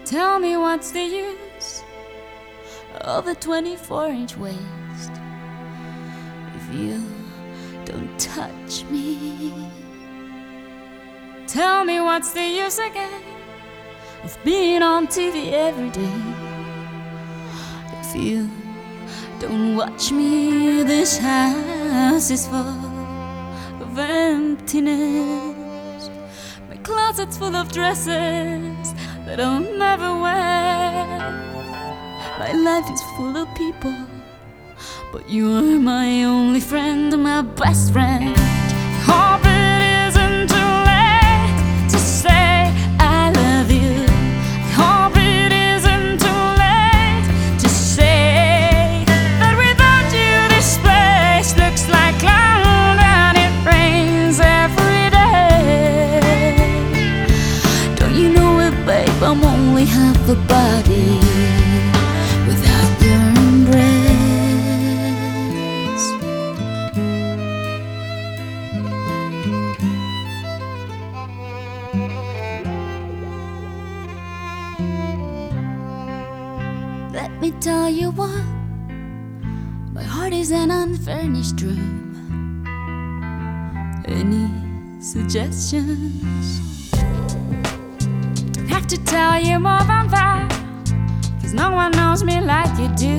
Tell me what's the use of a 24-inch waist if you don't touch me? Tell me what's the use again of being on TV every day if you don't watch me? This house is full of emptiness. My closet's full of dresses that I'll never wear. My life is full of people, but you're my only friend, my best friend. Hope it isn't too late to say I love you. Hope it isn't too late to say that without you this place looks like cloud and it rains every day. Don't you know it, babe? I'm only half a body without your embrace. Let me tell you what, my heart is an unfurnished room. Any suggestions? Don't have to tell you more than that, 'cause no one knows me like you do.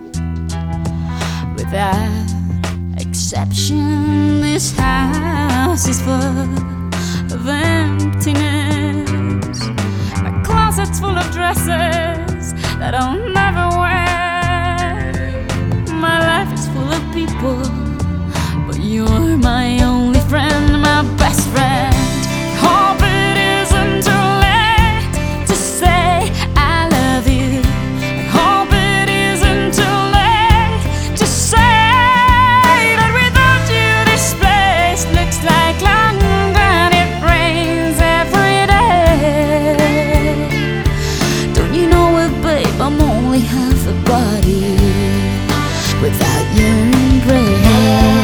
Without exception, this house is full of emptiness. My closet's full of dresses that I'll never wear. My life is full of people, but you're my only friend, my best friend. Hope it isn't too late to say I love you. Hope it isn't too late to say that without you this place looks like London and it rains every day. Don't you know it, babe? I'm only half a body without your embrace.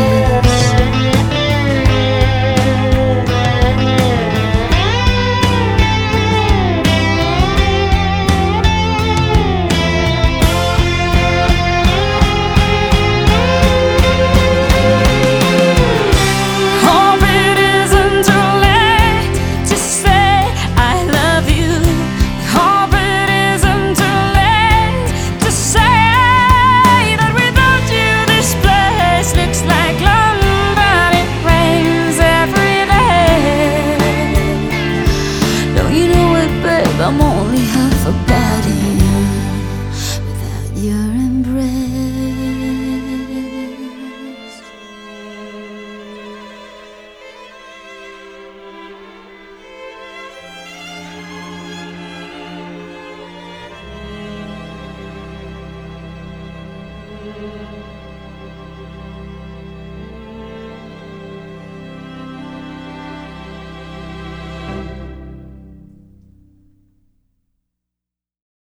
Hope it isn't too late to say I love you. Hope it isn't too late to say that without you this place looks like London, it rains every day. Don't you know it, babe? I'm only half a body without your embrace.